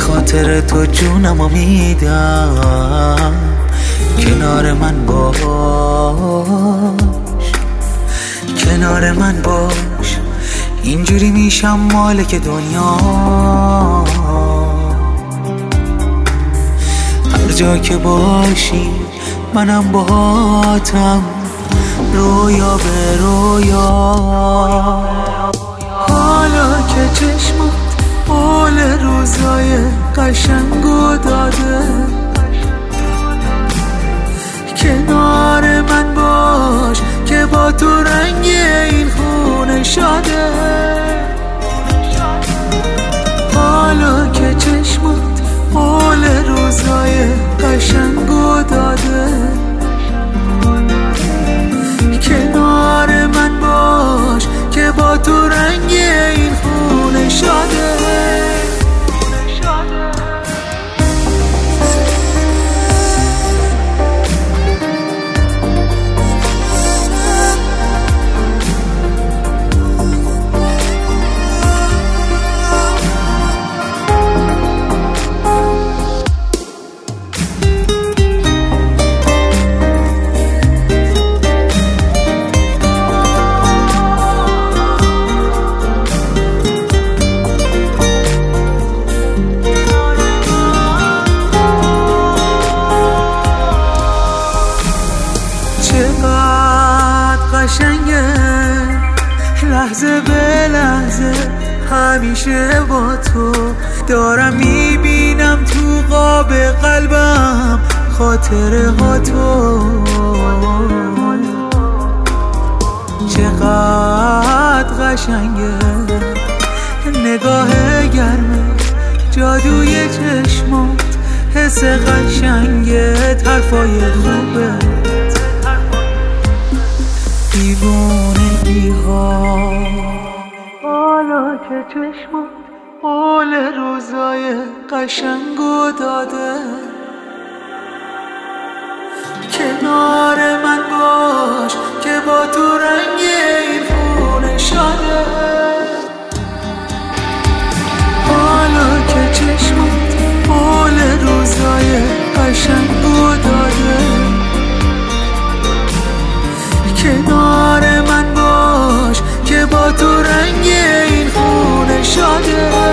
خاطر تو جونمو میدم، کنار من باش، کنار من باش. اینجوری میشم مالک دنیا، هر جا که باشی منم باهاتم، رویا به رویا. حالا که چشمات حال روزای قشنگو داده، کنار من باش که با تو رنگ این خونه شاده. حالا که چشمات حال روزای قشنگو داده، کنار من باش که با تو رنگ این خونه شاده. چقدر قشنگه لحظه به لحظه، همیشه با تو دارم میبینم تو قاب قلبم خاطره ها تو. چقدر قشنگه نگاه گرمه جادوی چشمات، حس قشنگه حرفای خوبه، دیوونگی ها. حالا که چشمات حال روزای قشنگو داده، کنار من باش که با تو رنگ این خونه شاده. حالا که چشمات حال روزای قشنگو داده، کنار من باش که با تو رنگ این خونه شاده.